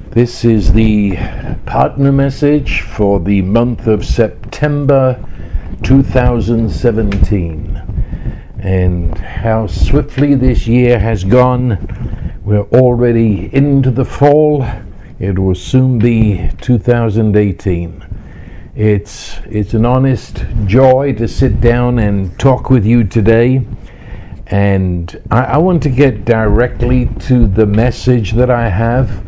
This is the partner message for the month of September 2017. And how swiftly this year has gone. We're already into the fall. It will soon be 2018. It's an honest joy to sit down and talk with you today. And I want to get directly to the message that I have.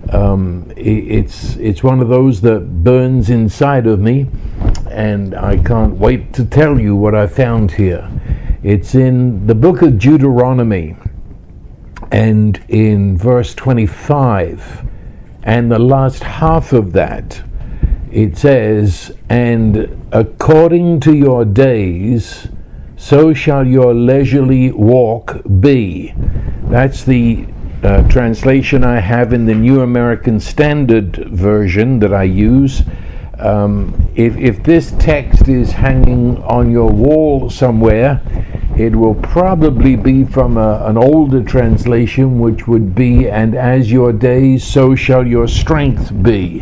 It's one of those that burns inside of me, and I can't wait to tell you what I found here. It's in the book of Deuteronomy, and in verse 25, and the last half of that, it says, "And according to your days, so shall your leisurely walk be." That's the translation I have in the New American Standard Version that I use. If this text is hanging on your wall somewhere, it will probably be from an older translation, which would be, "And as your days, so shall your strength be."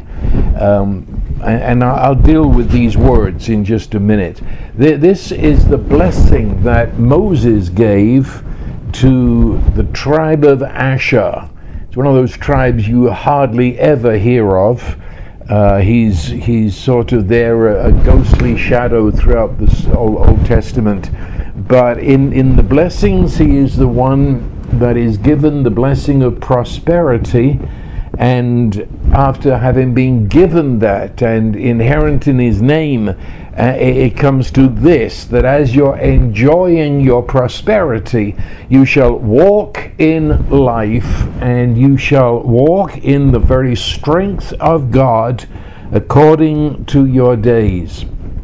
And I'll deal with these words in just a minute. This is the blessing that Moses gave to the tribe of Asher. It's one of those tribes you hardly ever hear of. He's sort of there, a ghostly shadow throughout the Old Testament. But in the blessings, he is the one that is given the blessing of prosperity. And after having been given that and inherent in his name, it comes to this, that as you're enjoying your prosperity, you shall walk in life, and you shall walk in the very strength of God according to your days.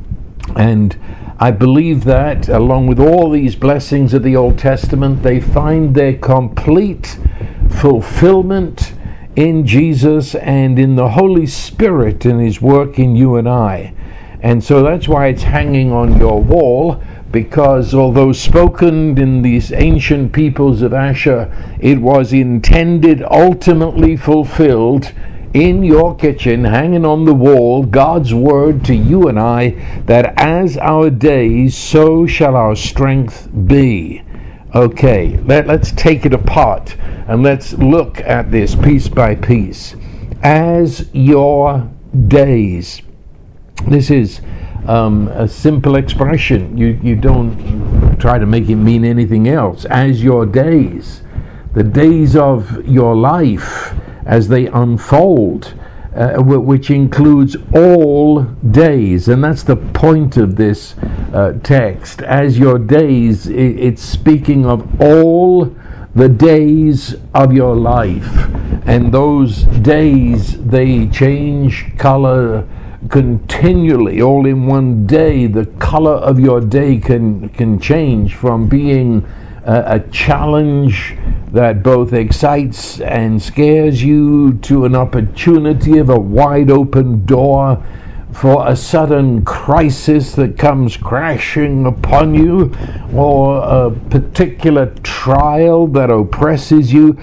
And I believe that, along with all these blessings of the Old Testament, they find their complete fulfillment in Jesus and in the Holy Spirit and his work in you and I. And so that's why it's hanging on your wall, because although spoken in these ancient peoples of Asher, it was intended, ultimately fulfilled in your kitchen, hanging on the wall, God's word to you and I, that as our days, so shall our strength be. Okay, let's take it apart and let's look at this piece by piece. As your days. This is a simple expression. You don't try to make it mean anything else. As your days. The days of your life as they unfold, which includes all days. And that's the point of this text. As your days, it's speaking of all the days of your life. And those days, they change color continually. All in one day, the color of your day can change from being a challenge that both excites and scares you to an opportunity of a wide open door for a sudden crisis that comes crashing upon you, or a particular trial that oppresses you.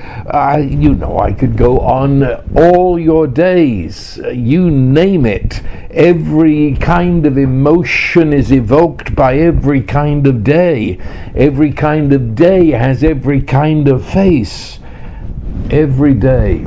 I could go on all your days. You name it. Every kind of emotion is evoked by every kind of day. Every kind of day has every kind of face. Every day.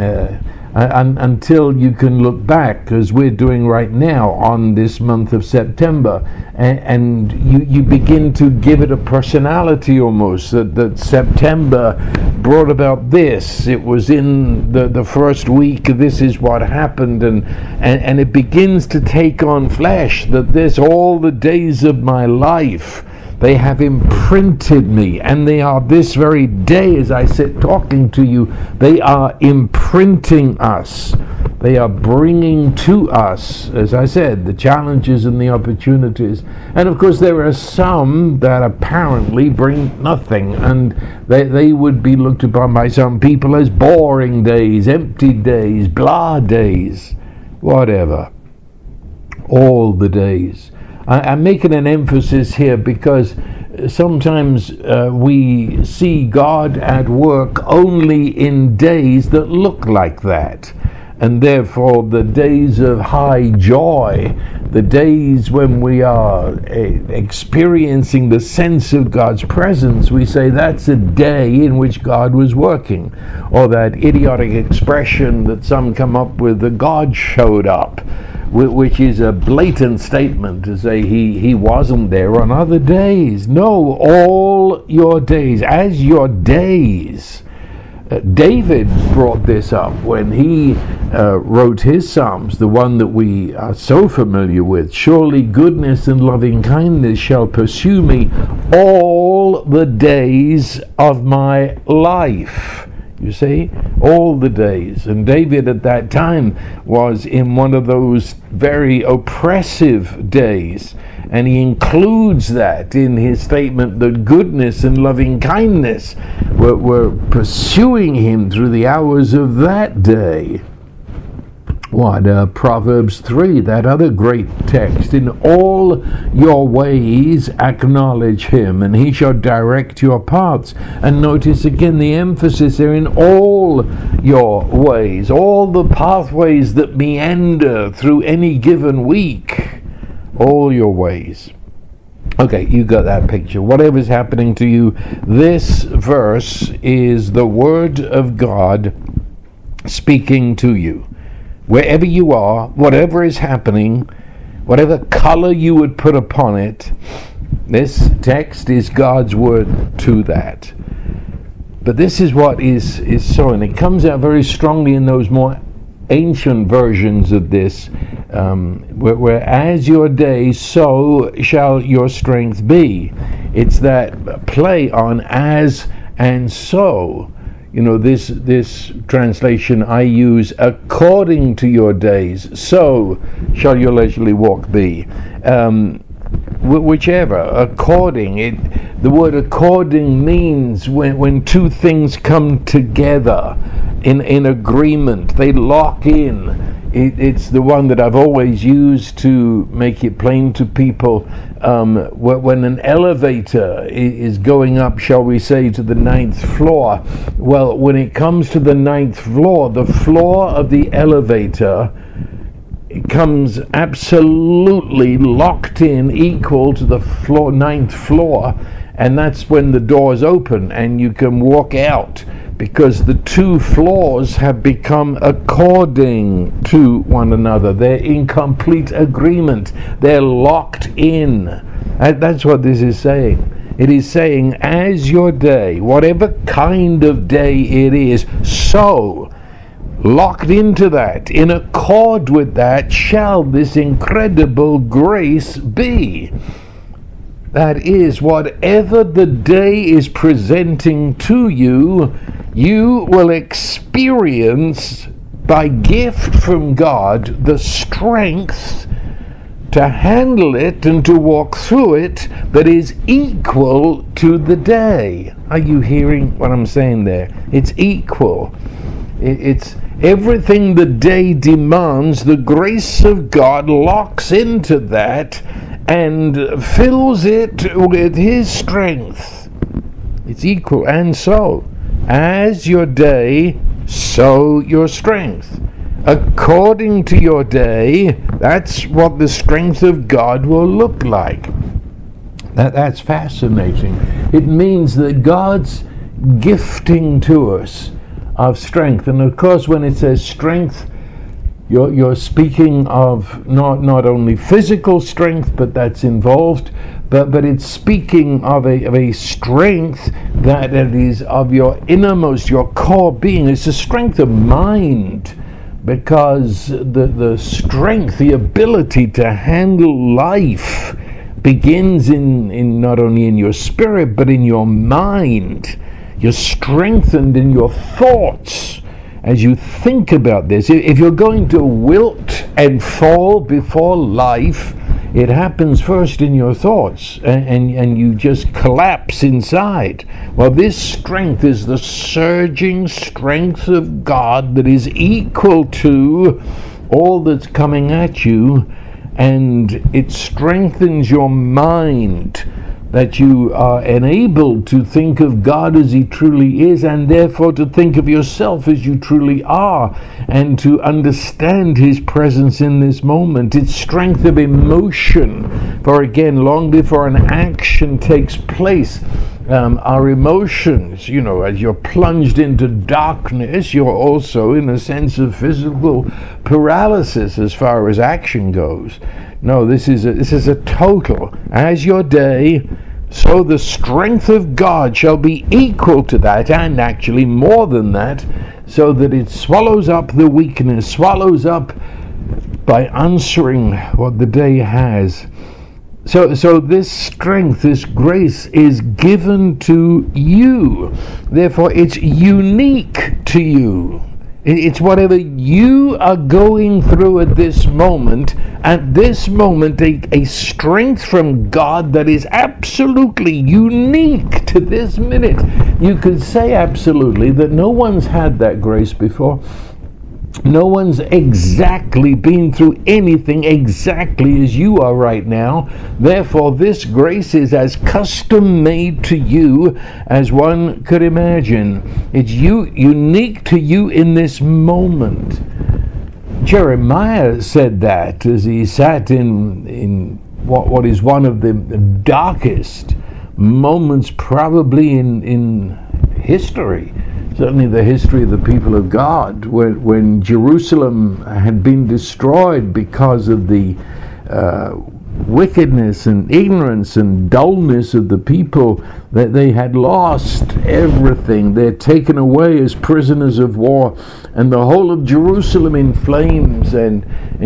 Until you can look back, as we're doing right now on this month of September, and you begin to give it a personality almost, that September brought about this. It was in the first week, this is what happened, and it begins to take on flesh, that this, all the days of my life, they have imprinted me, and they are this very day as I sit talking to you, they are imprinting us. They are bringing to us, as I said, the challenges and the opportunities. And of course there are some that apparently bring nothing, and they would be looked upon by some people as boring days, empty days, blah days, whatever. All the days. I'm making an emphasis here because sometimes we see God at work only in days that look like that. And therefore the days of high joy, the days when we are experiencing the sense of God's presence, we say that's a day in which God was working. Or that idiotic expression that some come up with, that God showed up, which is a blatant statement to say he wasn't there on other days. No, all your days, as your days. David brought this up when he wrote his Psalms, the one that we are so familiar with. Surely goodness and loving kindness shall pursue me all the days of my life. You see, all the days. And David at that time was in one of those very oppressive days. And he includes that in his statement that goodness and loving kindness were pursuing him through the hours of that day. Proverbs 3, that other great text. In all your ways acknowledge him, and he shall direct your paths. And notice again the emphasis there, in all your ways, all the pathways that meander through any given week. All your ways. Okay, you got that picture. Whatever's happening to you, this verse is the Word of God speaking to you. Wherever you are, whatever is happening, whatever color you would put upon it, this text is God's Word to that. But this is what is so, and it comes out very strongly in those more ancient versions of this, where as your days, so shall your strength be. It's that play on as and so. You know, this translation I use, according to your days, so shall your leisurely walk be. Whichever, according. The word according means when two things come together in agreement, they lock in. It's the one that I've always used to make it plain to people. When an elevator is going up, shall we say, to the 9th floor, well, when it comes to the 9th floor, the floor of the elevator, it comes absolutely locked in, equal to the 9th floor, and that's when the doors open and you can walk out, because the two floors have become according to one another. They're in complete agreement. They're locked in. That's what this is saying. It is saying, as your day, whatever kind of day it is, so locked into that, in accord with that, shall this incredible grace be. That is, whatever the day is presenting to you, you will experience by gift from God the strength to handle it and to walk through it that is equal to the day. Are you hearing what I'm saying there? It's equal. It's everything the day demands, the grace of God locks into that and fills it with his strength. It's equal. And so, as your day, so your strength. According to your day, that's what the strength of God will look like. That's fascinating. It means that God's gifting to us of strength. And of course, when it says strength, you're speaking of not only physical strength, but that's involved, but it's speaking of a strength that is of your innermost, your core being. It's a strength of mind, because the strength, the ability to handle life begins in not only in your spirit, but in your mind. You're strengthened in your thoughts as you think about this. If you're going to wilt and fall before life, it happens first in your thoughts, and you just collapse inside. Well, this strength is the surging strength of God that is equal to all that's coming at you, and it strengthens your mind that you are enabled to think of God as He truly is, and therefore to think of yourself as you truly are, and to understand His presence in this moment. It's strength of emotion, for again, long before an action takes place, our emotions, as you're plunged into darkness, you're also in a sense of physical paralysis as far as action goes. No, this is a total. As your day, so the strength of God shall be equal to that, and actually more than that, so that it swallows up the weakness, swallows up by answering what the day has. So this strength, this grace is given to you. Therefore, it's unique to you. It's whatever you are going through at this moment, a strength from God that is absolutely unique to this minute. You could say absolutely that no one's had that grace before. No one's exactly been through anything exactly as you are right now. Therefore, this grace is as custom made to you as one could imagine. It's unique to you in this moment. Jeremiah said that as he sat in what is one of the darkest moments probably in history. Certainly the history of the people of God, when Jerusalem had been destroyed because of the wickedness and ignorance and dullness of the people, that they had lost everything. They're taken away as prisoners of war, and the whole of Jerusalem in flames, and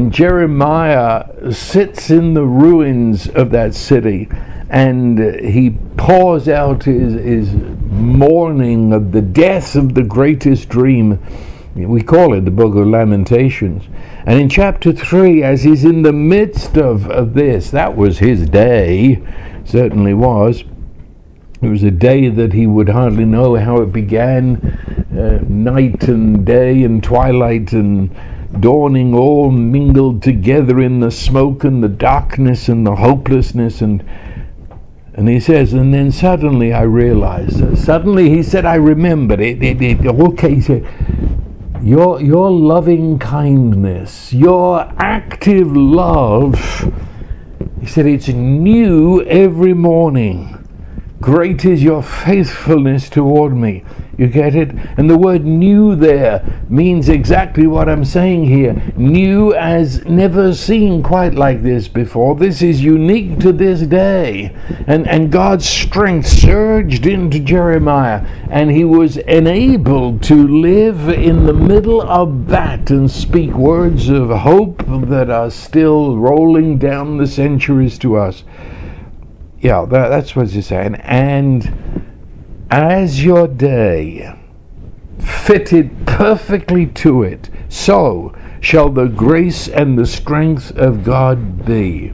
Jeremiah sits in the ruins of that city, and he pours out his mourning of the death of the greatest dream. We call it the Book of Lamentations. And in chapter 3, as he's in the midst of this, that was his day, certainly was. It was a day that he would hardly know how it began, night and day and twilight and dawning all mingled together in the smoke and the darkness and the hopelessness. And he says, and then suddenly I realized. Suddenly he said, I remembered it. Okay, he said, your loving kindness, your active love, he said, it's new every morning. Great is your faithfulness toward me. You get it? And the word new there means exactly what I'm saying here. New as never seen quite like this before. This is unique to this day. And God's strength surged into Jeremiah, and he was enabled to live in the middle of that and speak words of hope that are still rolling down the centuries to us. Yeah, that's what he's saying. And as your day fitted perfectly to it, so shall the grace and the strength of God be.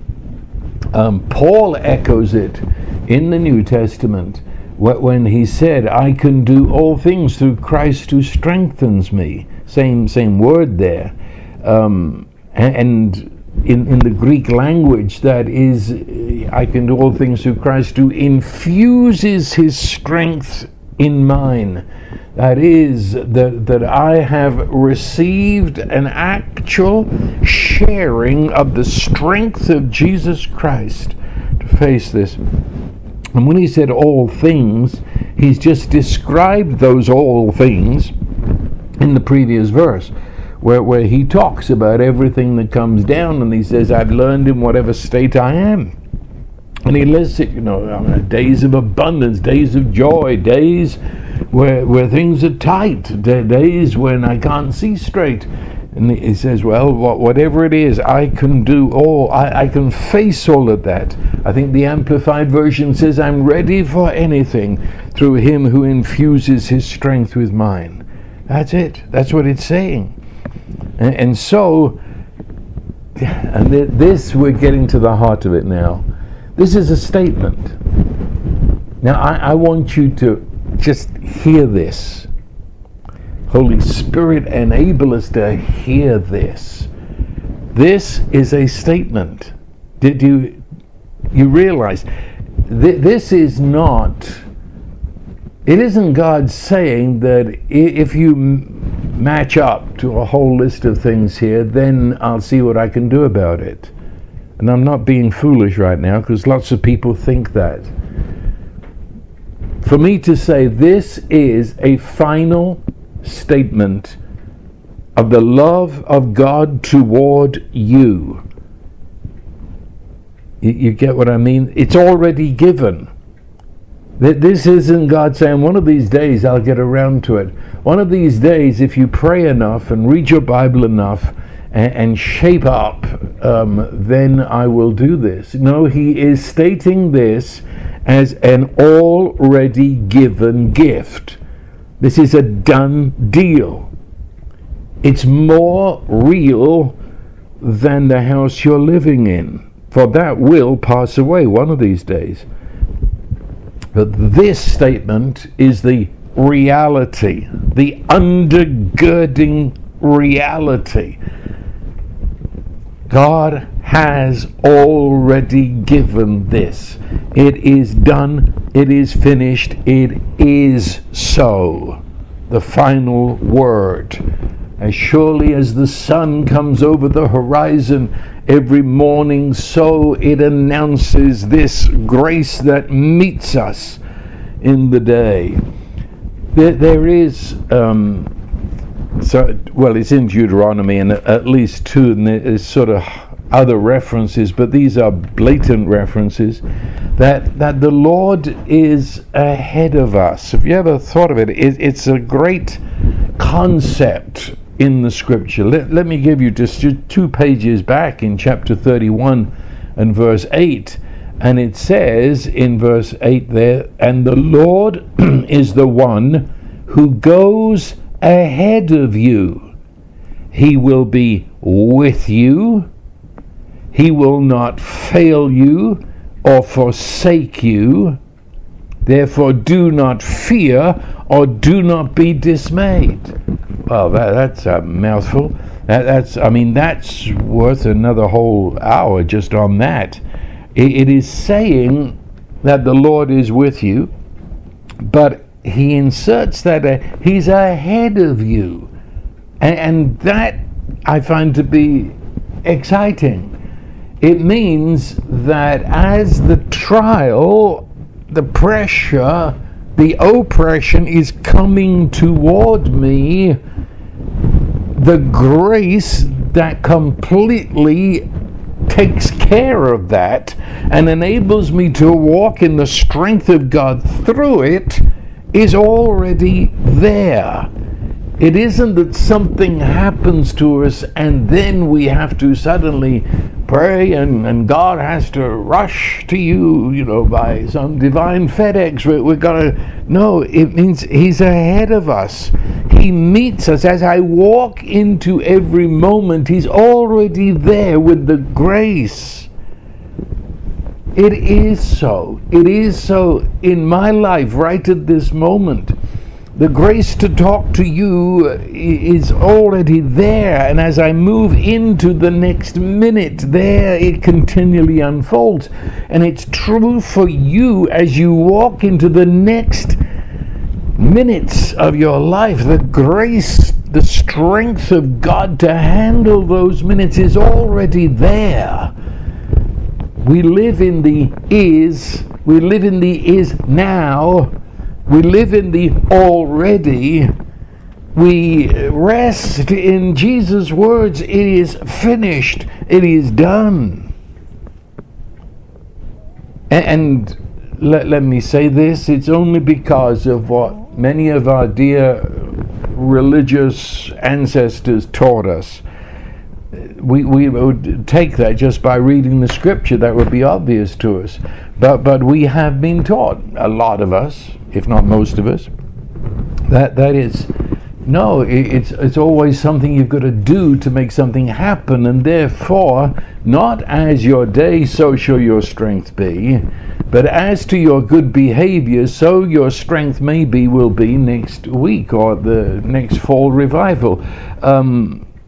Paul echoes it in the New Testament when he said, I can do all things through Christ who strengthens me. Same word there. And in the Greek language, that is, I can do all things through Christ who infuses his strength in mine. That is, that I have received an actual sharing of the strength of Jesus Christ to face this. And when he said all things, he's just described those all things in the previous verse, where he talks about everything that comes down, and he says, I've learned in whatever state I am. And he lists it, days of abundance, days of joy, days where things are tight, days when I can't see straight. And he says, well, whatever it is, I can do all, I can face all of that. I think the Amplified Version says, I'm ready for anything through him who infuses his strength with mine. That's it. That's what it's saying. And so, and this, we're getting to the heart of it now. This is a statement. Now, I want you to just hear this. Holy Spirit, enable us to hear this. This is a statement. Did you realize? this is not, it isn't God saying that if you match up to a whole list of things here, then I'll see what I can do about it. And I'm not being foolish right now, because lots of people think that. For me to say this is a final statement of the love of God toward you. You get what I mean? It's already given. This isn't God saying, one of these days I'll get around to it. One of these days, if you pray enough and read your Bible enough and shape up, then I will do this. No, he is stating this as an already given gift. This is a done deal. It's more real than the house you're living in, for that will pass away one of these days. But this statement is the reality, the undergirding reality. God has already given this. It is done, it is finished, it is so. The final word. As surely as the sun comes over the horizon every morning, so it announces this grace that meets us in the day. There is, it's in Deuteronomy, and at least two, and there's sort of other references, but these are blatant references, that the Lord is ahead of us. Have you ever thought of it? It's a great concept in the scripture. Let me give you just 2 pages back in chapter 31 and verse 8, and it says in verse 8 there, and the Lord is the one who goes ahead of you. He will be with you. He will not fail you or forsake you. Therefore do not fear or do not be dismayed. Well, that's a mouthful. That's worth another whole hour just on that. It is saying that the Lord is with you, but he inserts that he's ahead of you. And that I find to be exciting. It means that as the trial, the pressure, the oppression is coming toward me, the grace that completely takes care of that and enables me to walk in the strength of God through it is already there. It isn't that something happens to us and then we have to suddenly pray and God has to rush to you, by some divine FedEx. We've got to... No, it means he's ahead of us. He meets us. As I walk into every moment, he's already there with the grace. It is so. It is so in my life right at this moment. The grace to talk to you is already there, and as I move into the next minute, there it continually unfolds. And it's true for you as you walk into the next minutes of your life. The grace, the strength of God to handle those minutes is already there. We live in the is now. We live in the already. We rest in Jesus' words. It is finished. It is done. And let me say this. It's only because of what many of our dear religious ancestors taught us. We would take that just by reading the scripture. That would be obvious to us. But we have been taught, a lot of us, if not most of us, that is, no, it's always something you've got to do to make something happen, and therefore, not as your day, so shall your strength be, but as to your good behavior, so your strength will be next week or the next fall revival.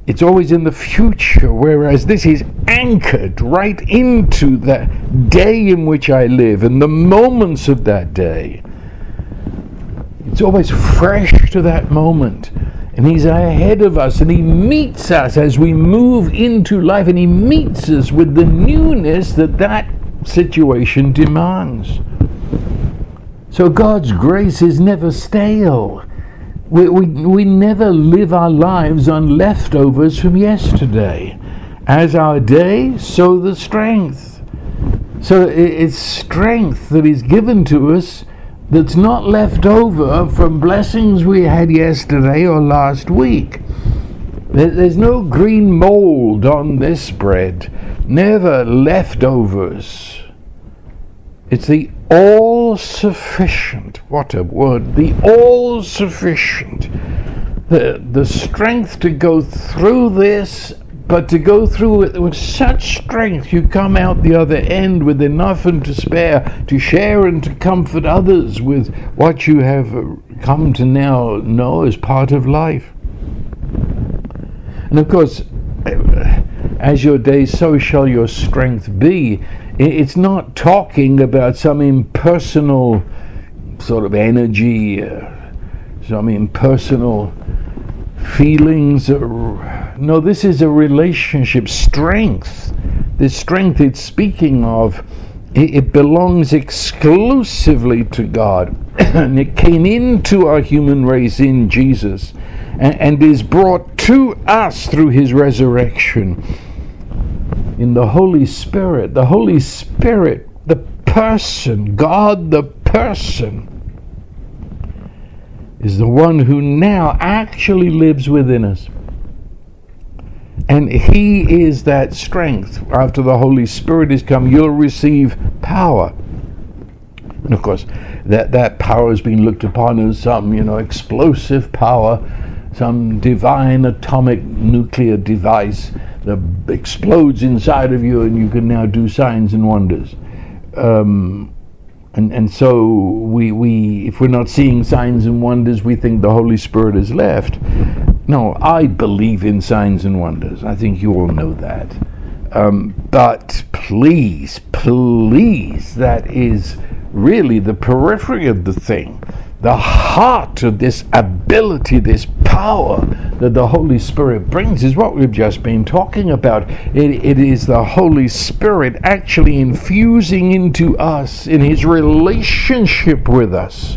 it's always in the future, whereas this is anchored right into the day in which I live and the moments of that day. It's always fresh to that moment. And he's ahead of us, and he meets us as we move into life, and he meets us with the newness that situation demands. So God's grace is never stale. We never live our lives on leftovers from yesterday. As our day, so the strength. So it's strength that is given to us that's not left over from blessings we had yesterday or last week. There's no green mold on this bread, never leftovers. It's the all-sufficient, what a word, the all-sufficient, the strength to go through this, but to go through it with such strength you come out the other end with enough and to spare to share and to comfort others with what you have come to now know as part of life. And of course, as your days, so shall your strength be. It's not talking about some impersonal sort of energy, some impersonal feelings. No, this is a relationship. Strength. This strength it's speaking of, it belongs exclusively to God. And it came into our human race in Jesus and is brought to us through his resurrection in the Holy Spirit. The Holy Spirit, the person, God the person, is the one who now actually lives within us. And he is that strength. After the Holy Spirit is come, you'll receive power. And of course, that power has been looked upon as some, explosive power, some divine atomic nuclear device that explodes inside of you and you can now do signs and wonders. And so we if we're not seeing signs and wonders, we think the Holy Spirit has left. No, I believe in signs and wonders. I think you all know that. But please, that is really the periphery of the thing. The heart of this ability, this power that the Holy Spirit brings is what we've just been talking about. It is the Holy Spirit actually infusing into us in his relationship with us.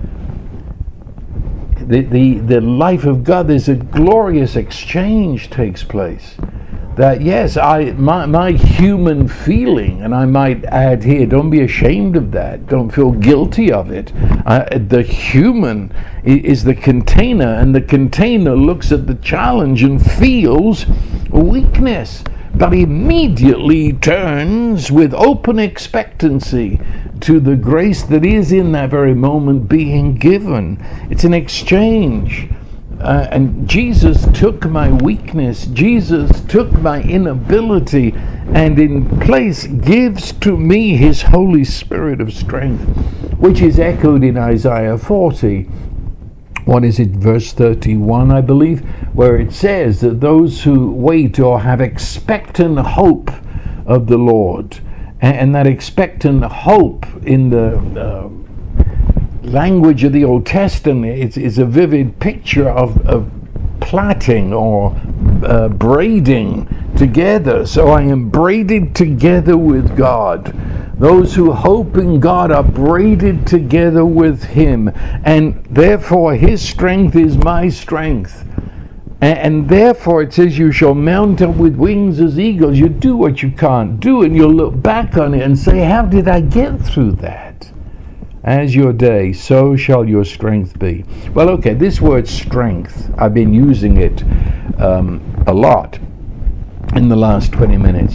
The life of God, there's a glorious exchange takes place. That yes, my human feeling, and I might add here, don't be ashamed of that, don't feel guilty of it. The human is the container, and the container looks at the challenge and feels weakness, but immediately turns with open expectancy to the grace that is in that very moment being given. It's an exchange. And Jesus took my weakness, Jesus took my inability, and in place gives to me his Holy Spirit of strength, which is echoed in Isaiah 40. What is it, verse 31, I believe, where it says that those who wait or have expectant hope of the Lord, and that expectant hope in the language of the Old Testament is a vivid picture of plaiting or braiding together. So I am braided together with God. Those who hope in God are braided together with him, and therefore his strength is my strength. And therefore it says you shall mount up with wings as eagles. You do what you can't do, and you'll look back on it and say, how did I get through that? As your day, so shall your strength be. Well, okay, this word strength, I've been using it a lot in the last 20 minutes.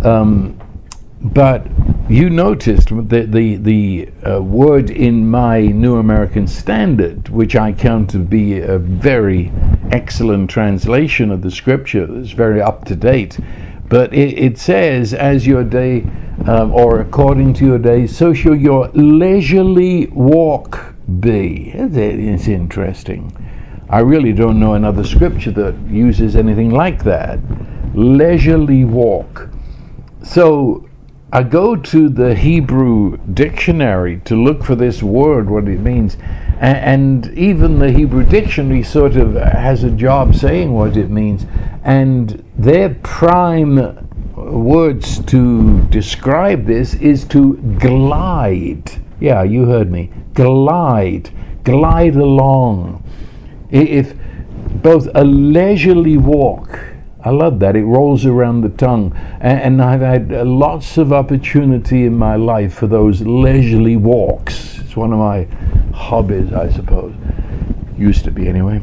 But you noticed the word in my New American Standard, which I count to be a very excellent translation of the scripture, it's very up to date. But it says, as your day, or according to your day, so shall your leisurely walk be. It's interesting. I really don't know another scripture that uses anything like that. Leisurely walk. So I go to the Hebrew dictionary to look for this word, what it means, and even the Hebrew dictionary sort of has a job saying what it means, and their prime words to describe this is to glide. Yeah, you heard me. Glide along. If both a leisurely walk, I love that, it rolls around the tongue, and I've had lots of opportunity in my life for those leisurely walks. It's one of my hobbies, I suppose. Used to be anyway.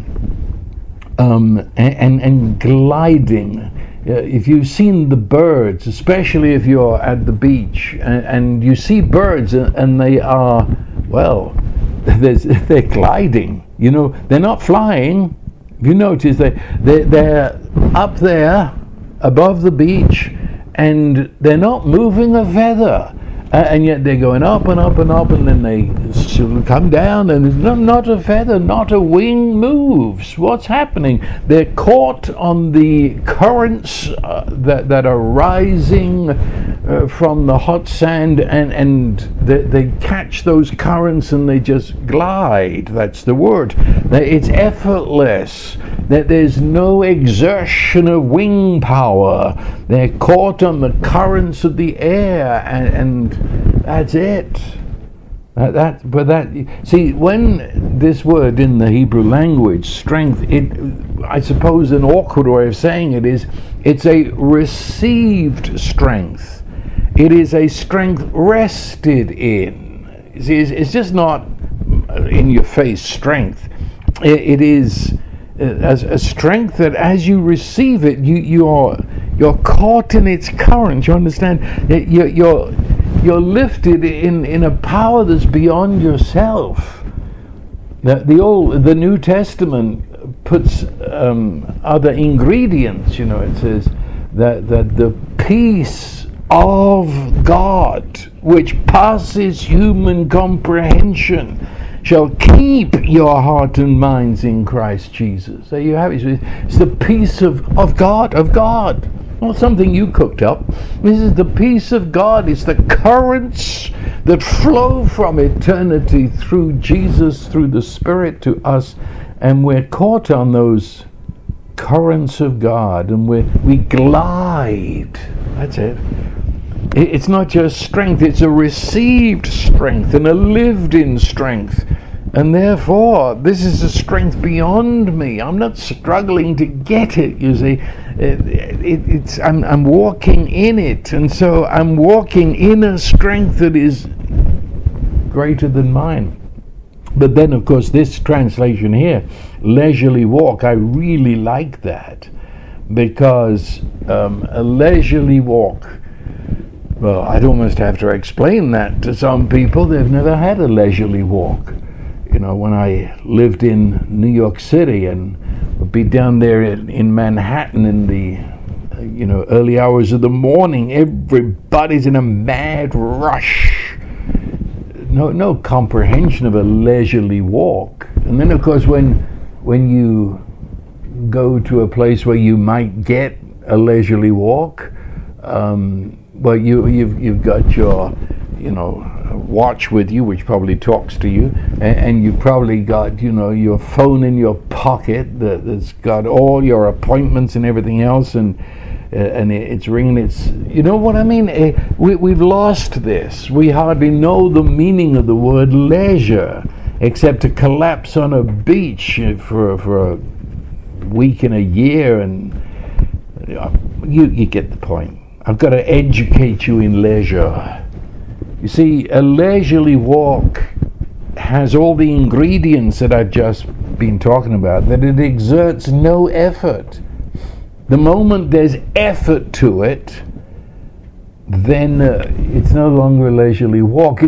And gliding. If you've seen the birds, especially if you're at the beach, and you see birds and they are, well, they're gliding. You know, they're not flying. You notice they're up there above the beach, and they're not moving a feather, and yet they're going up and up and up, and then they come down, and there's not a feather, not a wing moves. What's happening? They're caught on the currents that are rising from the hot sand, and they catch those currents and they just glide. That's the word. It's effortless. There's no exertion of wing power. They're caught on the currents of the air, and that's it. See, when this word in the Hebrew language, strength, I suppose an awkward way of saying it is, it's a received strength. It is a strength rested in. See, it's just not in your face strength. It is a strength that as you receive it, you're caught in its current. You understand? You're lifted in a power that's beyond yourself. The New Testament puts other ingredients. You know, it says that the peace of God, which passes human comprehension, shall keep your heart and minds in Christ Jesus. There you have it. It's the peace of God. Not something you cooked up. This is the peace of God. It's the currents that flow from eternity through Jesus, through the Spirit to us, and we're caught on those currents of God, and we glide. That's it. It's not just strength, it's a received strength and a lived-in strength. And therefore, this is a strength beyond me. I'm not struggling to get it, you see. I'm walking in it. And so I'm walking in a strength that is greater than mine. But then, of course, this translation here, leisurely walk, I really like that. Because a leisurely walk, well, I'd almost have to explain that to some people. They've never had a leisurely walk. You know, when I lived in New York City and would be down there in Manhattan in the early hours of the morning, everybody's in a mad rush. No comprehension of a leisurely walk. And then, of course, when you go to a place where you might get a leisurely walk, well, you've got your watch with you, which probably talks to you, and you've probably got your phone in your pocket that's got all your appointments and everything else, and it's ringing. It's, you know what I mean? We've lost this. We hardly know the meaning of the word leisure, except to collapse on a beach for a week in a year, and you get the point. I've got to educate you in leisure. You see, a leisurely walk has all the ingredients that I've just been talking about, that it exerts no effort. The moment there's effort to it, then it's no longer a leisurely walk.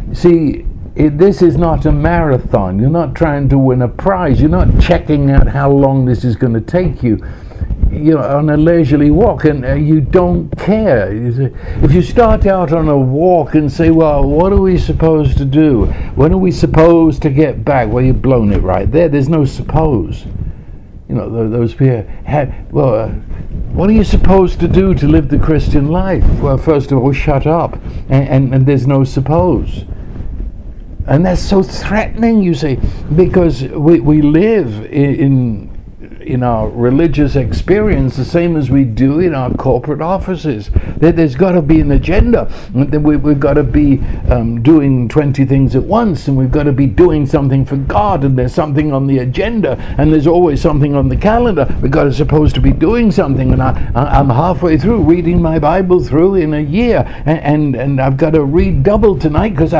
This is not a marathon. You're not trying to win a prize. You're not checking out how long this is going to take you. on a leisurely walk, and you don't care. If you start out on a walk and say, well, what are we supposed to do? When are we supposed to get back? Well, you've blown it right there. There's no suppose. Those people what are you supposed to do to live the Christian life? Well, first of all, shut up, and there's no suppose. And that's so threatening, you see, because we live in our religious experience the same as we do in our corporate offices. There's got to be an agenda. We've got to be doing 20 things at once, and we've got to be doing something for God, and there's something on the agenda, and there's always something on the calendar. We're supposed to be doing something, and I'm halfway through reading my Bible through in a year, and I've got to read double tonight because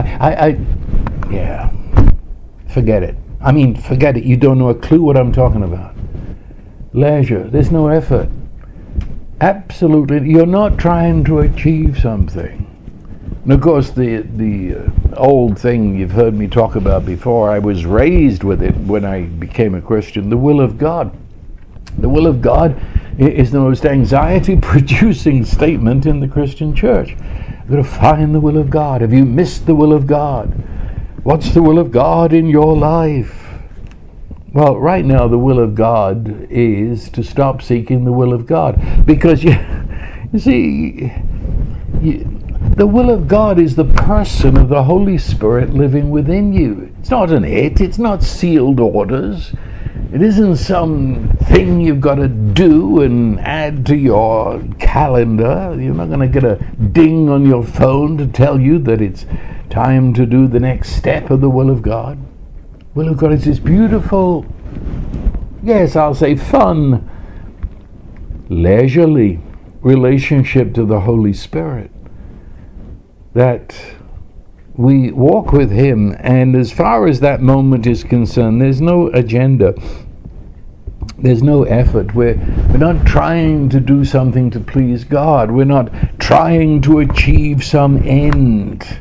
forget it. Forget it. You don't know a clue what I'm talking about. Leisure. There's no effort. Absolutely. You're not trying to achieve something. And of course, the old thing you've heard me talk about before, I was raised with it when I became a Christian, the will of God. The will of God is the most anxiety-producing statement in the Christian church. You've got to find the will of God. Have you missed the will of God? What's the will of God in your life? Well, right now the will of God is to stop seeking the will of God, because you see, the will of God is the person of the Holy Spirit living within you. It's not it's not sealed orders. It isn't some thing you've got to do and add to your calendar. You're not going to get a ding on your phone to tell you that it's time to do the next step of the will of God. Will of God is this beautiful, yes, I'll say fun, leisurely relationship to the Holy Spirit, that we walk with Him, and as far as that moment is concerned, there's no agenda, there's no effort. We're not trying to do something to please God. We're not trying to achieve some end.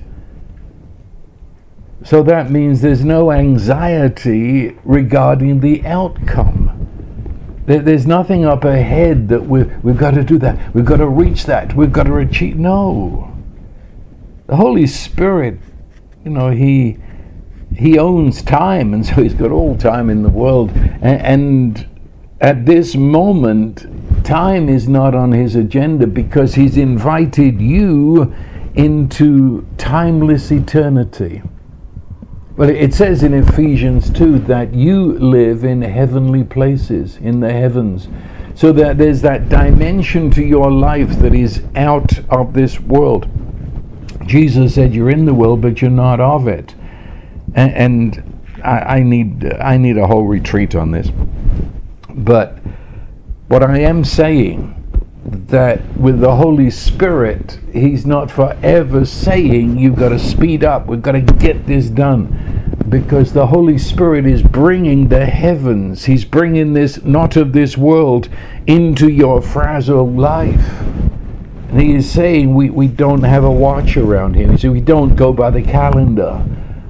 So that means there's no anxiety regarding the outcome. There's nothing up ahead that we've got to do that, we've got to reach that, we've got to achieve. No. The Holy Spirit, He owns time, and so He's got all time in the world. And at this moment, time is not on His agenda, because He's invited you into timeless eternity. Well, it says in Ephesians 2 that you live in heavenly places, in the heavens. So that there's that dimension to your life that is out of this world. Jesus said, you're in the world, but you're not of it. And I need a whole retreat on this. But what I am saying, that with the Holy Spirit, He's not forever saying you've got to speed up, we've got to get this done, because the Holy Spirit is bringing the heavens, He's bringing this not of this world into your frazzled life. And He is saying we don't have a watch around Him. So we don't go by the calendar.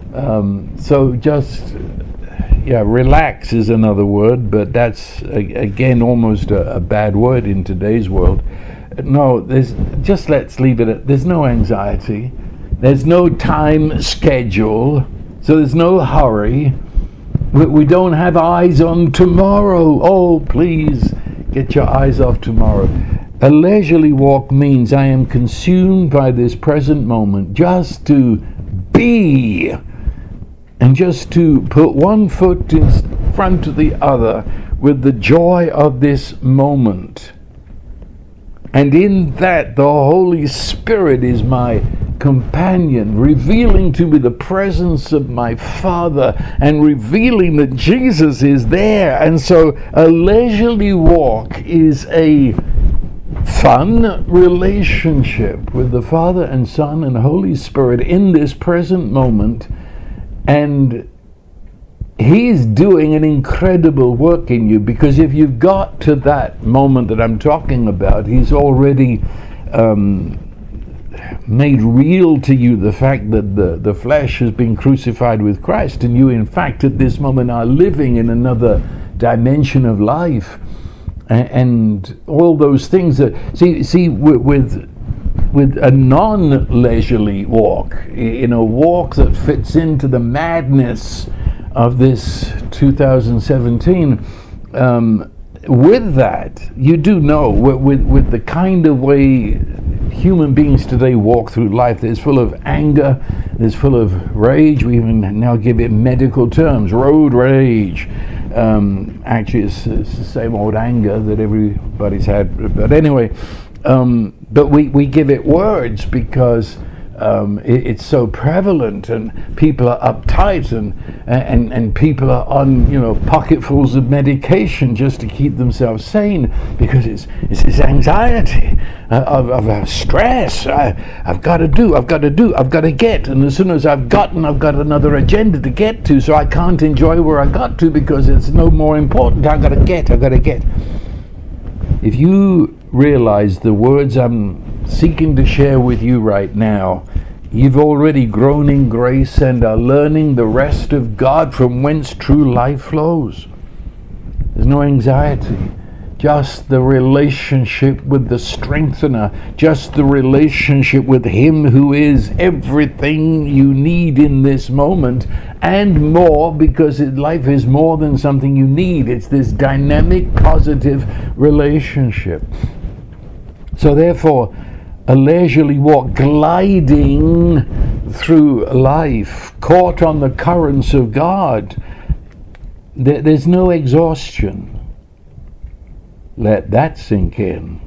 So just relax is another word, but that's again almost a bad word in today's world. No, let's leave it at, there's no anxiety, there's no time schedule, so there's no hurry. We don't have eyes on tomorrow. Oh, please get your eyes off tomorrow. A leisurely walk means I am consumed by this present moment, just to be, and just to put one foot in front of the other with the joy of this moment. And in that, the Holy Spirit is my companion, revealing to me the presence of my Father and revealing that Jesus is there. And so a leisurely walk is a fun relationship with the Father and Son and Holy Spirit in this present moment. And He's doing an incredible work in you, because if you've got to that moment that I'm talking about, He's already made real to you the fact that the flesh has been crucified with Christ, and you in fact at this moment are living in another dimension of life. and all those things that see with a non-leisurely walk, in a walk that fits into the madness of this 2017, with that, you do know, with the kind of way human beings today walk through life, there's full of anger, there's full of rage. We even now give it medical terms, road rage. Actually, it's the same old anger that everybody's had. But anyway, but we give it words because it's so prevalent, and people are uptight, and people are on pocketfuls of medication just to keep themselves sane, because it's this anxiety of stress. I've got to do, I've got to get, and as soon as I've got another agenda to get to, so I can't enjoy where I got to because it's no more important. I've got to get. If you realize the words I'm seeking to share with you right now, you've already grown in grace and are learning the rest of God, from whence true life flows. There's no anxiety, just the relationship with the strengthener, just the relationship with him who is everything you need in this moment, and more, because life is more than something you need. It's this dynamic, positive relationship. So therefore, a leisurely walk, gliding through life, caught on the currents of God, there's no exhaustion. Let that sink in.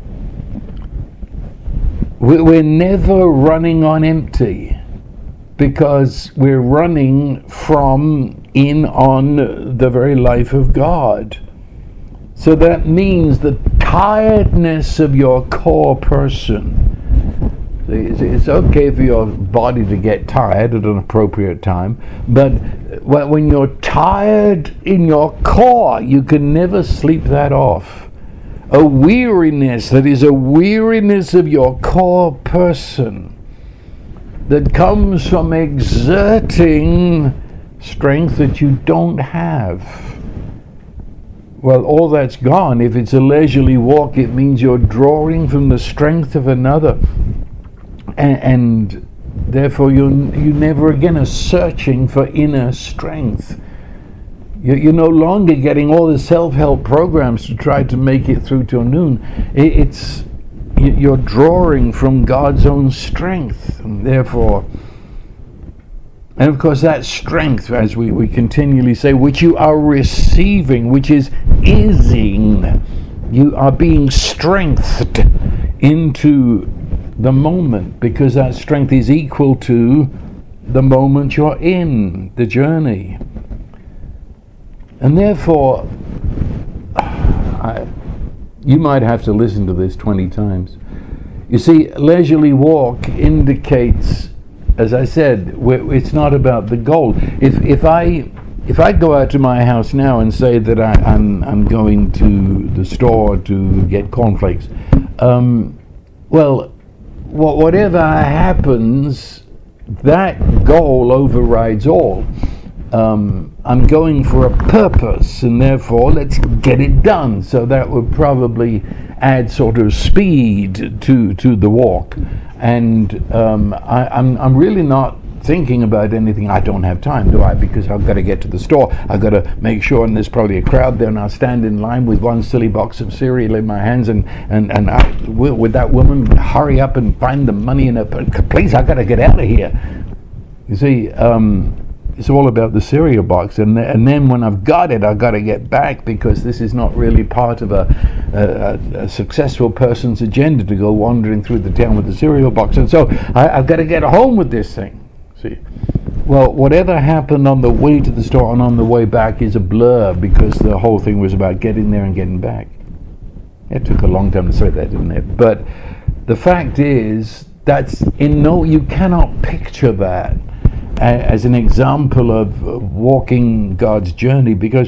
We're never running on empty, because we're running from in on the very life of God. So that means the tiredness of your core person. It's okay for your body to get tired at an appropriate time, but when you're tired in your core, you can never sleep that off. A weariness that is a weariness of your core person, that comes from exerting strength that you don't have. Well, all that's gone. If it's a leisurely walk, it means you're drawing from the strength of another, and therefore you never again are searching for inner strength. You're no longer getting all the self-help programs to try to make it through till noon. You're drawing from God's own strength, and therefore, and of course that strength, as we continually say, which you are receiving, which is ising, you are being strengthened into the moment, because that strength is equal to the moment you're in, the journey. And therefore, you might have to listen to this 20 times. You see, leisurely walk indicates, as I said, it's not about the goal. If I go out to my house now and say that I'm going to the store to get cornflakes, whatever happens, that goal overrides all. I'm going for a purpose, and therefore let's get it done. So that would probably add sort of speed to the walk. And I'm really not thinking about anything. I don't have time, do I? Because I've got to get to the store. I've got to make sure, and there's probably a crowd there, and I'll stand in line with one silly box of cereal in my hands, and with that woman, hurry up and find the money in her. Please, I've got to get out of here. You see, it's all about the cereal box, and then when I've got it, I've got to get back, because this is not really part of a successful person's agenda to go wandering through the town with the cereal box. And so I've got to get home with this thing. See, well, whatever happened on the way to the store and on the way back is a blur, because the whole thing was about getting there and getting back. It took a long time to say that, didn't it? But the fact is, you cannot picture that as an example of walking God's journey, because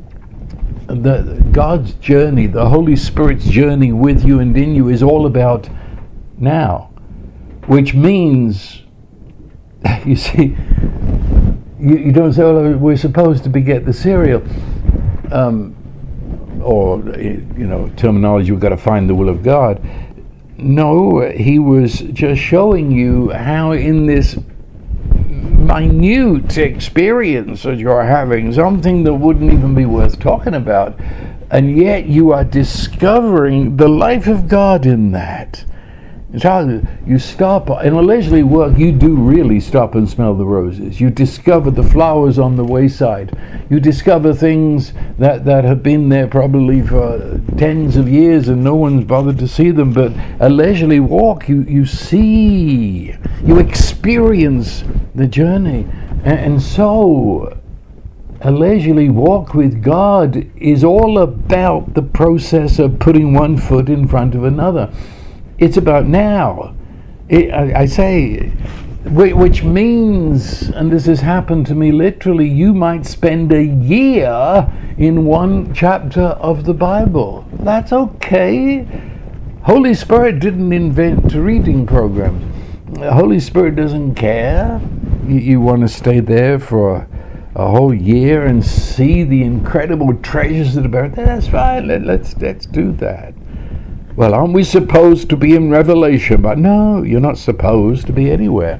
God's journey, the Holy Spirit's journey with you and in you, is all about now, which means, you see, you don't say, well, we're supposed to get the cereal. or terminology, we've got to find the will of God. No, he was just showing you how in this minute experience that you're having, something that wouldn't even be worth talking about, and yet you are discovering the life of God in that. It's how you stop in a leisurely walk. You do really stop and smell the roses. You discover the flowers on the wayside. You discover things that have been there probably for tens of years and no one's bothered to see them. But a leisurely walk, you see, you experience the journey. And so a leisurely walk with God is all about the process of putting one foot in front of another. It's about now. I say, which means, and this has happened to me literally, you might spend a year in one chapter of the Bible. That's okay. Holy Spirit didn't invent reading programs. The Holy Spirit doesn't care. You want to stay there for a whole year and see the incredible treasures that are buried there? That's fine. Let's do that. Well, aren't we supposed to be in Revelation? But no, you're not supposed to be anywhere.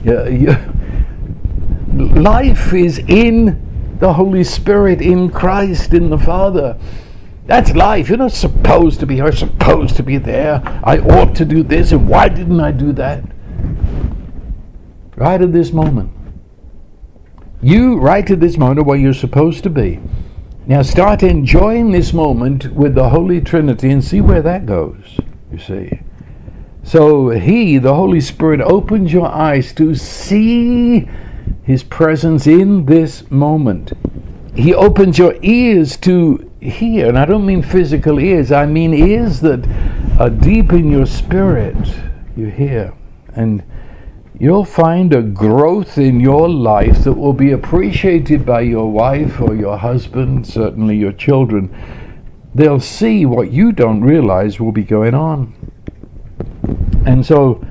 Life is in the Holy Spirit, in Christ, in the Father. That's life. You're not supposed to be here, supposed to be there. I ought to do this, and why didn't I do that? Right at this moment. You, right at this moment, are where you're supposed to be. Now start enjoying this moment with the Holy Trinity and see where that goes, you see. So He, the Holy Spirit, opens your eyes to see His presence in this moment. He opens your ears to hear, and I don't mean physical ears, I mean ears that are deep in your spirit, you hear. And you'll find a growth in your life that will be appreciated by your wife or your husband, certainly your children. They'll see what you don't realize will be going on. And so,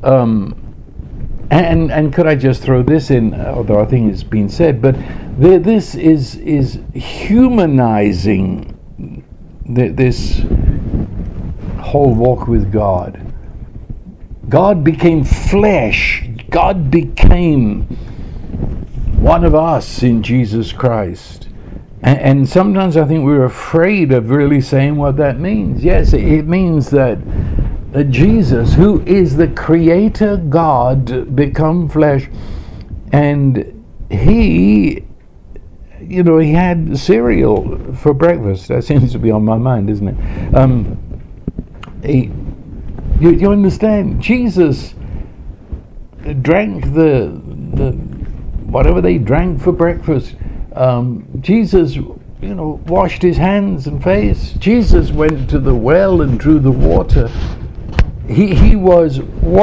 and could I just throw this in, although I think it's been said, but this is humanizing this whole walk with God. God became flesh. God became one of us in Jesus Christ. And sometimes I think we're afraid of really saying what that means. Yes, it means that Jesus, who is the Creator God, become flesh. And He had cereal for breakfast. That seems to be on my mind, isn't it? You understand? Jesus drank the whatever they drank for breakfast. Jesus, washed his hands and face. Jesus went to the well and drew the water. He was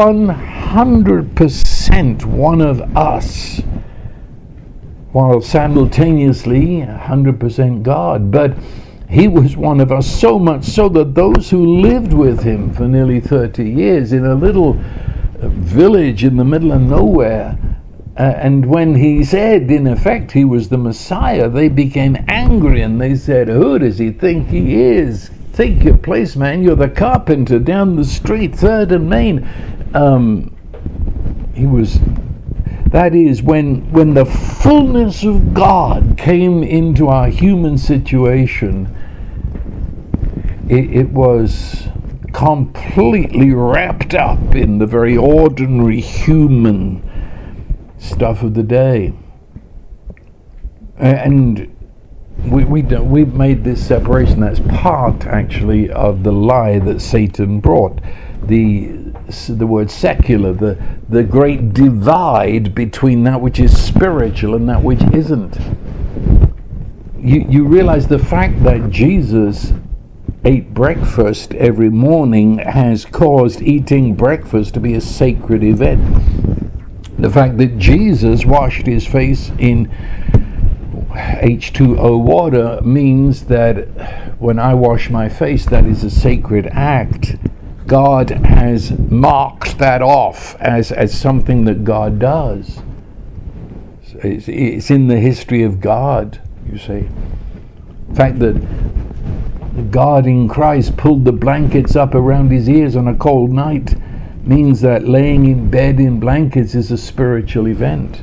100% one of us, while simultaneously 100% God. But He was one of us, so much so that those who lived with Him for nearly 30 years in a little village in the middle of nowhere, and when He said, in effect, He was the Messiah, they became angry and they said, who does He think He is? Take your place, man. You're the carpenter down the street, 3rd and Main. He was... That is, when the fullness of God came into our human situation, it was completely wrapped up in the very ordinary human stuff of the day. And we've made this separation. That's part, actually, of the lie that Satan brought. The word secular, the great divide between that which is spiritual and that which isn't. You realize the fact that Jesus ate breakfast every morning has caused eating breakfast to be a sacred event. The fact that Jesus washed his face in H2O water means that when I wash my face, that is a sacred act. God has marked that off as something that God does. It's in the history of God, you see. The fact that God in Christ pulled the blankets up around his ears on a cold night means that laying in bed in blankets is a spiritual event.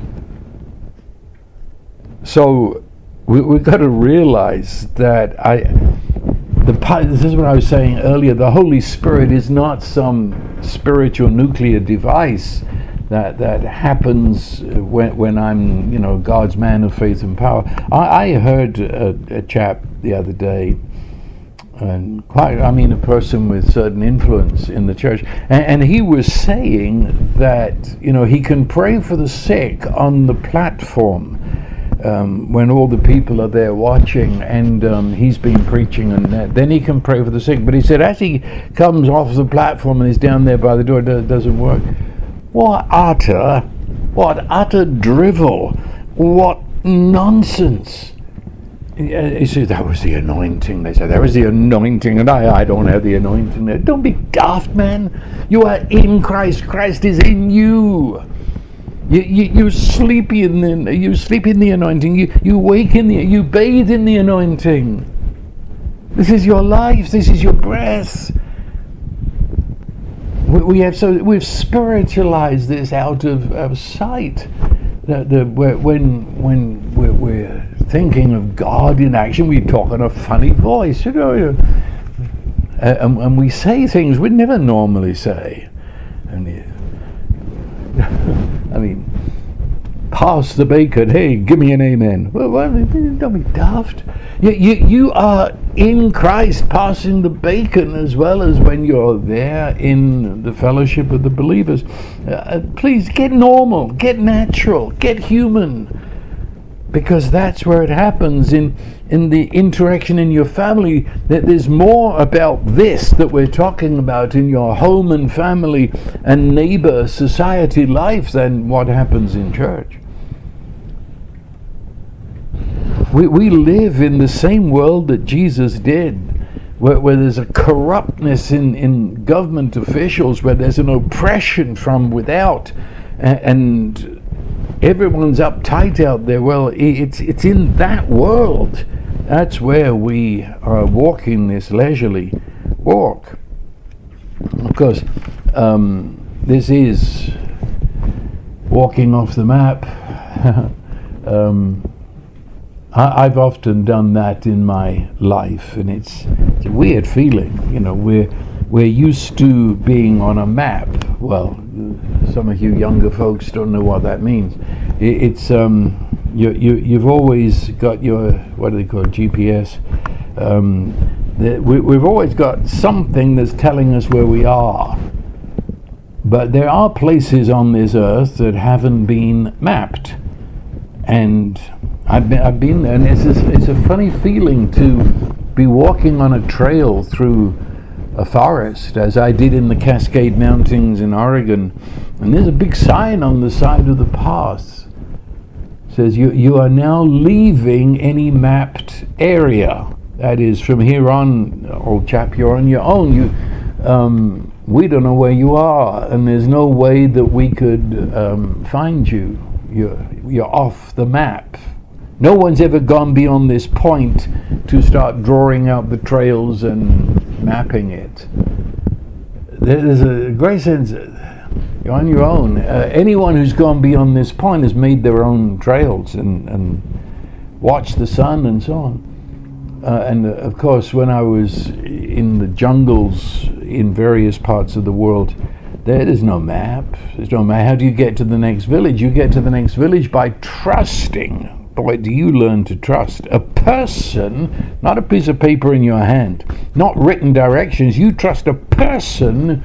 So we've got to realize that this is what I was saying earlier. The Holy Spirit is not some spiritual nuclear device that happens when I'm, God's man of faith and power. I heard a chap the other day, and a person with certain influence in the church, and he was saying that he can pray for the sick on the platform when all the people are there watching, and he's been preaching, and then he can pray for the sick. But he said as he comes off the platform and is down there by the door, it doesn't work. What utter drivel! What nonsense! He said that was the anointing. They said that was the anointing, and I don't have the anointing. Don't be daft, man. You are in Christ. Christ is in you. You sleep in the anointing. You wake in you bathe in the anointing. This is your life. This is your breath. We've spiritualized this out of sight. When we're thinking of God in action, we talk in a funny voice, and we say things we'd never normally say. Pass the bacon. Hey, give me an amen. Well, don't be daft. You are in Christ, passing the bacon as well as when you're there in the fellowship of the believers. Please get normal, get natural, get human, because that's where it happens in the interaction in your family. That there's more about this that we're talking about in your home and family and neighbor society life than what happens in church. We live in the same world that Jesus did, where there's a corruptness in government officials, where there's an oppression from without, and everyone's uptight out there. Well, it's in that world. That's where we are walking this leisurely walk. Of course, this is walking off the map. I've often done that in my life, and it's a weird feeling. We're used to being on a map. Well, some of you younger folks don't know what that means. It's you've always got your, what do they call it, GPS. We've always got something that's telling us where we are. But there are places on this earth that haven't been mapped, and I've been there, and it's a funny feeling to be walking on a trail through a forest, as I did in the Cascade Mountains in Oregon, and there's a big sign on the side of the path. It says you are now leaving any mapped area. That is, from here on, old chap, you're on your own. We don't know where you are, and there's no way that we could find you. You're off the map. No one's ever gone beyond this point to start drawing out the trails and mapping it. There's a great sense you're on your own. Anyone who's gone beyond this point has made their own trails and watched the sun and so on. And of course, when I was in the jungles in various parts of the world, there's no map. There's no map. How do you get to the next village? You get to the next village by trusting. Boy, do you learn to trust a person, not a piece of paper in your hand, not written directions. You trust a person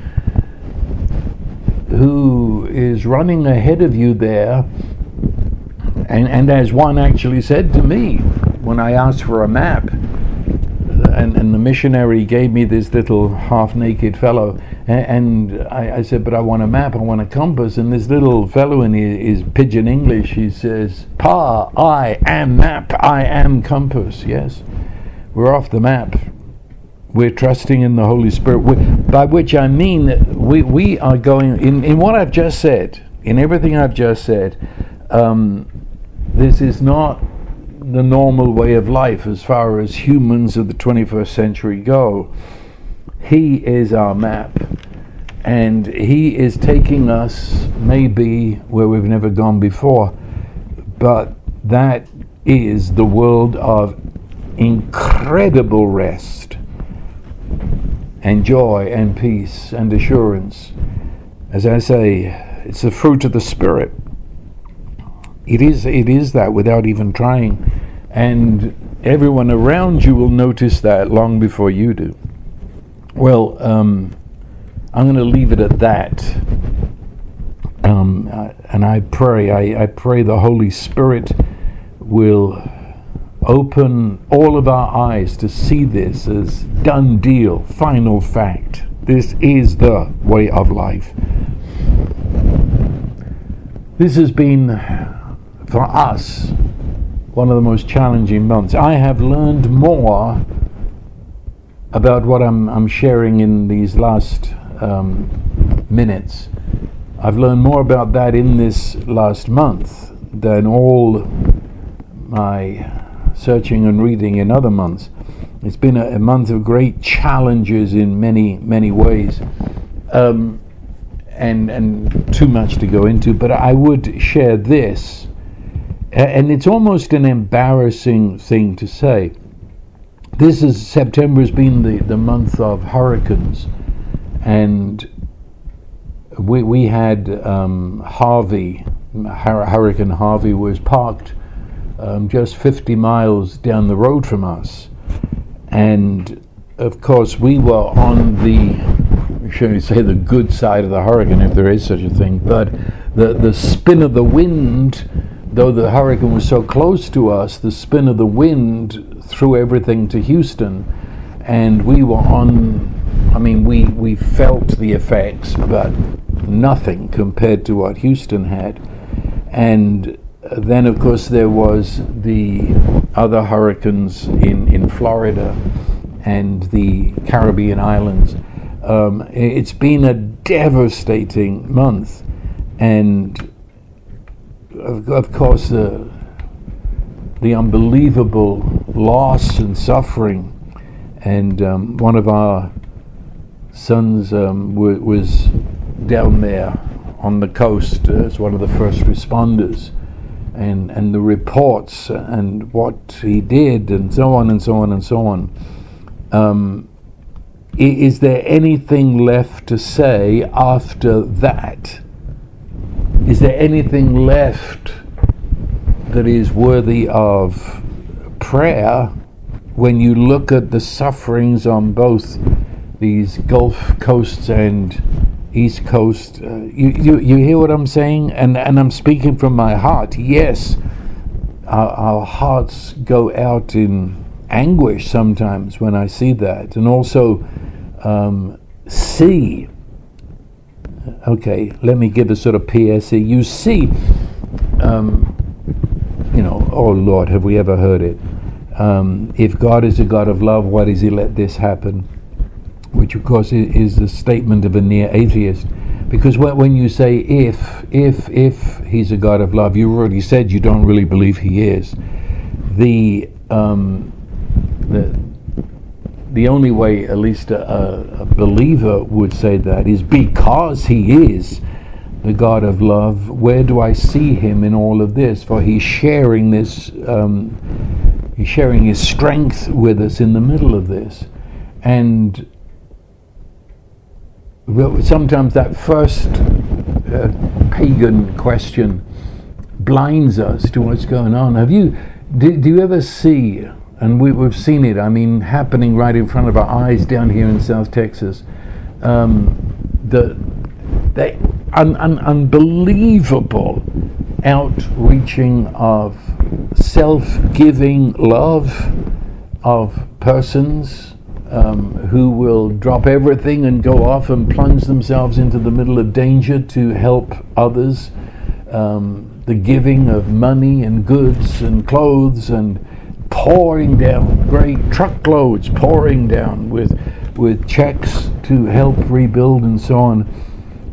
who is running ahead of you there. And as one actually said to me when I asked for a map, and the missionary gave me this little half-naked fellow, and I said, but I want a map, I want a compass, and this little fellow in his pidgin English, he says, Pa, I am map, I am compass. Yes, we're off the map. We're trusting in the Holy Spirit, by which I mean that we are going, in what I've just said, in everything I've just said, this is not the normal way of life as far as humans of the 21st century go. He is our map, and he is taking us maybe where we've never gone before, but that is the world of incredible rest and joy and peace and assurance. As I say, it's the fruit of the Spirit. It is that without even trying, and everyone around you will notice that long before you do. Well, I'm going to leave it at that, and I pray the Holy Spirit will open all of our eyes to see this as done deal, final fact. This is the way of life. This has been, for us, one of the most challenging months. I have learned more about what I'm sharing in these last minutes. I've learned more about that in this last month than all my searching and reading in other months. It's been a month of great challenges in many ways, and too much to go into, but I would share this, and it's almost an embarrassing thing to say. September has been the month of hurricanes, and we had Hurricane Harvey was parked just 50 miles down the road from us, and of course we were on the, shall we say, the good side of the hurricane, if there is such a thing, but the spin of the wind, though the hurricane was so close to us, the spin of the wind threw everything to Houston, and we were on, we felt the effects, but nothing compared to what Houston had. And then, of course, there was the other hurricanes in Florida and the Caribbean islands. It's been a devastating month, and of course the unbelievable loss and suffering. And one of our sons was down there on the coast as one of the first responders, and the reports and what he did, and so on and so on and so on. Is there anything left to say after that? Is there anything left that is worthy of prayer when you look at the sufferings on both these Gulf coasts and East Coast? You hear what I'm saying? And I'm speaking from my heart. Yes, our hearts go out in anguish sometimes when I see that, and also see. Okay, let me give a sort of PSE. You see, oh Lord, have we ever heard it? If God is a God of love, why does he let this happen? Which of course is the statement of a near atheist. Because when you say if he's a God of love, you already said you don't really believe he is. The only way, at least a believer would say that, is because he is the God of love. Where do I see him in all of this? For he's sharing this, he's sharing his strength with us in the middle of this. And sometimes that first pagan question blinds us to what's going on. Do you ever see, and we've seen it, happening right in front of our eyes down here in South Texas, the unbelievable outreaching of self-giving love of persons who will drop everything and go off and plunge themselves into the middle of danger to help others. The giving of money and goods and clothes, and pouring down great truckloads, pouring down with checks to help rebuild and so on.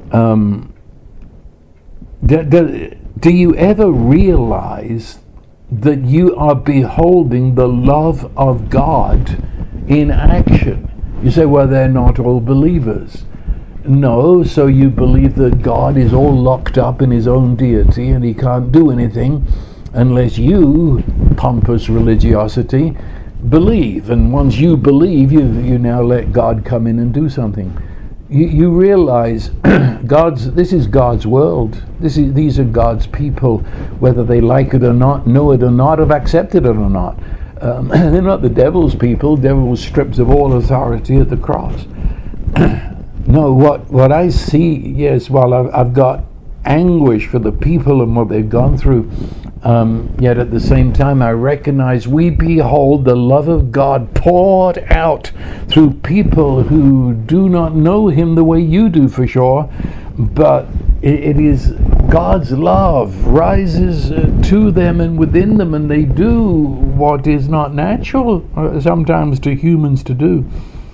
Do you ever realize that you are beholding the love of God in action. You say, well, they're not all believers. No, so you believe that God is all locked up in his own deity and he can't do anything unless you, pompous religiosity, believe. And once you believe, you now let God come in and do something. You realize this is God's world. These are God's people, whether they like it or not, know it or not, have accepted it or not. They're not the devil's people. The devil was stripped of all authority at the cross. No, what I see, yes, well, I've got anguish for the people and what they've gone through. Yet at the same time, I recognize we behold the love of God poured out through people who do not know him the way you do, for sure, but it is God's love rises to them and within them, and they do what is not natural sometimes to humans to do.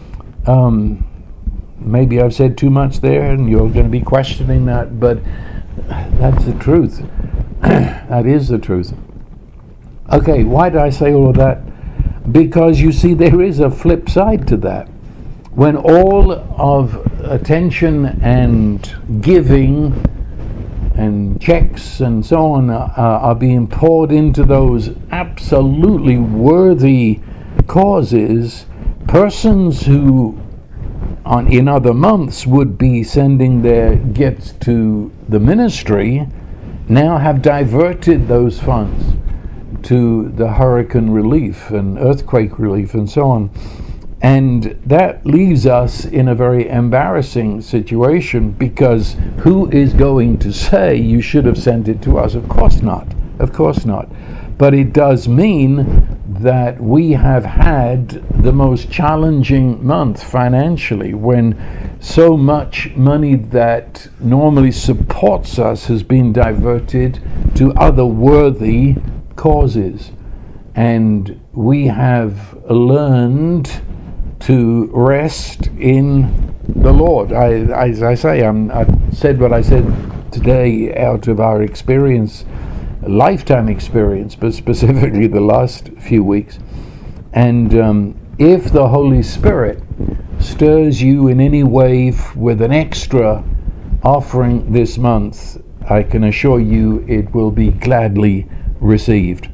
Maybe I've said too much there and you're going to be questioning that, but that's the truth. That is the truth. Okay, why did I say all of that? Because you see, there is a flip side to that. When all of attention and giving and checks and so on are being poured into those absolutely worthy causes, persons who in other months would be sending their gifts to the ministry now have diverted those funds to the hurricane relief and earthquake relief and so on. And that leaves us in a very embarrassing situation, because who is going to say you should have sent it to us? Of course not. Of course not. But it does mean that we have had the most challenging month financially, when so much money that normally supports us has been diverted to other worthy causes. And we have learned to rest in the Lord. I said what I said today out of our experience, lifetime experience, but specifically the last few weeks. And if the Holy Spirit stirs you in any way with an extra offering this month, I can assure you it will be gladly received.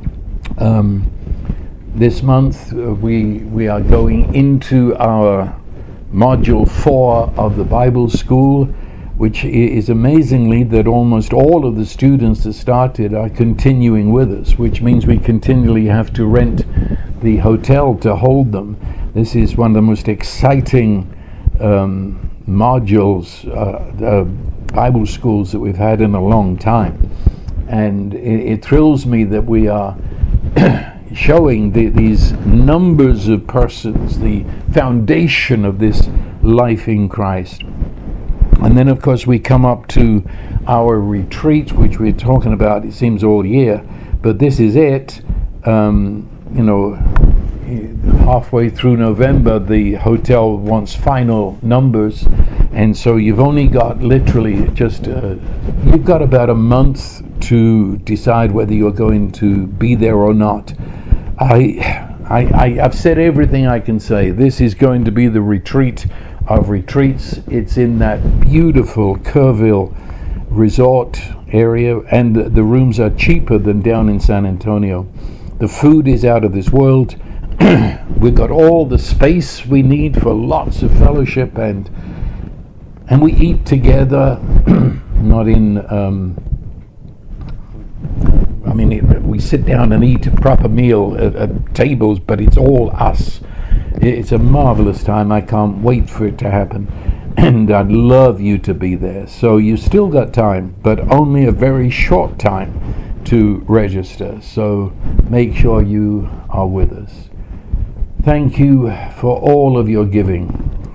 This month we are going into our module 4 of the Bible School, which is amazingly that almost all of the students that started are continuing with us, which means we continually have to rent the hotel to hold them. This is one of the most exciting modules, Bible schools that we've had in a long time. And it thrills me that we are showing these numbers of persons the foundation of this life in Christ. And then of course we come up to our retreat, which we're talking about, it seems, all year, but this is it. Halfway through November the hotel wants final numbers, and so you've only got literally just you've got about a month to decide whether you're going to be there or not. I've said everything I can say. This is going to be the retreat of retreats. It's in that beautiful Kerrville resort area, and the rooms are cheaper than down in San Antonio. The food is out of this world. We've got all the space we need for lots of fellowship, and we eat together, not in we sit down and eat a proper meal at tables, but it's all us. It's a marvelous time. I can't wait for it to happen, and I'd love you to be there. So you still got time, but only a very short time to register, so make sure you are with us. Thank you for all of your giving.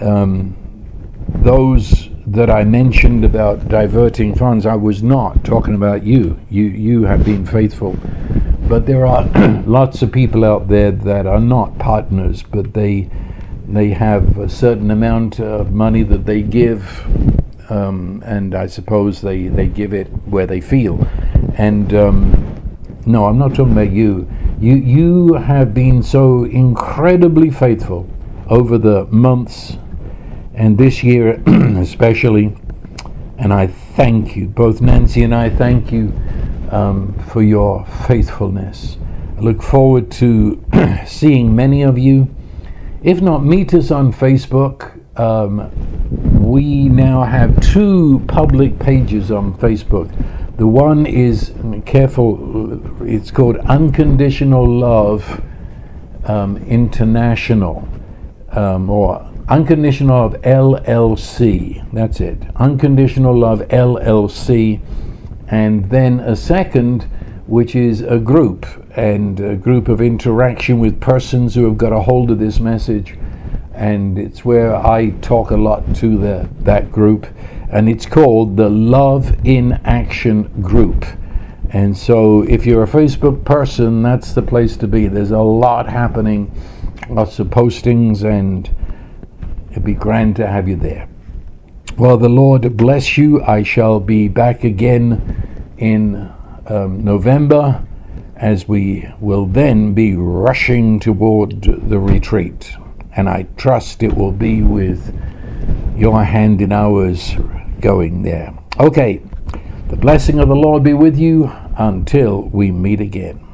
Those that I mentioned about diverting funds, I was not talking about you. You have been faithful. But there are lots of people out there that are not partners, but they have a certain amount of money that they give, and I suppose they give it where they feel. And No, I'm not talking about you. You have been so incredibly faithful over the months and this year especially, and I thank you. Both Nancy and I thank you for your faithfulness. I look forward to seeing many of you. If not, meet us on Facebook. We now have 2 public pages on Facebook. The one is, careful, it's called Unconditional Love International, or Unconditional Love LLC. That's it. Unconditional Love LLC. And then a second, which is a group, and a group of interaction with persons who have got a hold of this message. And it's where I talk a lot to that group, and it's called the Love in Action Group. And so if you're a Facebook person, that's the place to be. There's a lot happening, lots of postings, and it'd be grand to have you there. Well, the Lord bless you. I shall be back again in November, as we will then be rushing toward the retreat. And I trust it will be with your hand in ours going there. Okay, the blessing of the Lord be with you until we meet again.